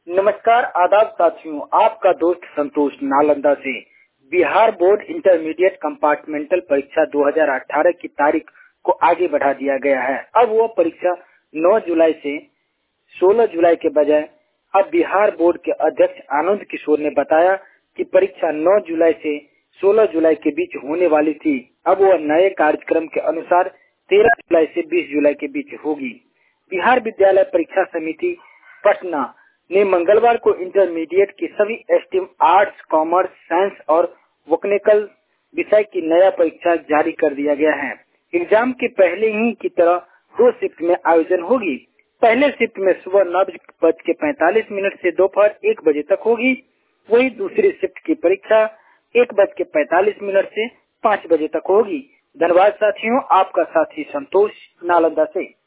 नमस्कार, आदाब साथियों। आपका दोस्त संतोष नालंदा से। बिहार बोर्ड इंटरमीडिएट कंपार्टमेंटल परीक्षा 2018 की तारीख को आगे बढ़ा दिया गया है। अब वह परीक्षा 9 जुलाई से 16 जुलाई के बजाय अब बिहार बोर्ड के अध्यक्ष आनंद किशोर ने बताया कि परीक्षा 9 जुलाई से 16 जुलाई के बीच होने वाली थी। अब वह नए कार्यक्रम के अनुसार 13 जुलाई से 20 जुलाई के बीच होगी। बिहार विद्यालय परीक्षा समिति पटना ने मंगलवार को इंटरमीडिएट की सभी स्ट्रीम आर्ट्स, कॉमर्स, साइंस और वोकेशनल विषय की नया परीक्षा जारी कर दिया गया है। एग्जाम के पहले ही की तरह 2 शिफ्ट में आयोजन होगी। पहले शिफ्ट में सुबह 9:45 से दोपहर 1 बजे तक होगी। वही दूसरी शिफ्ट की परीक्षा 1:45 से 5 बजे तक होगी। धन्यवाद साथियों, आपका साथी संतोष नालंदा से।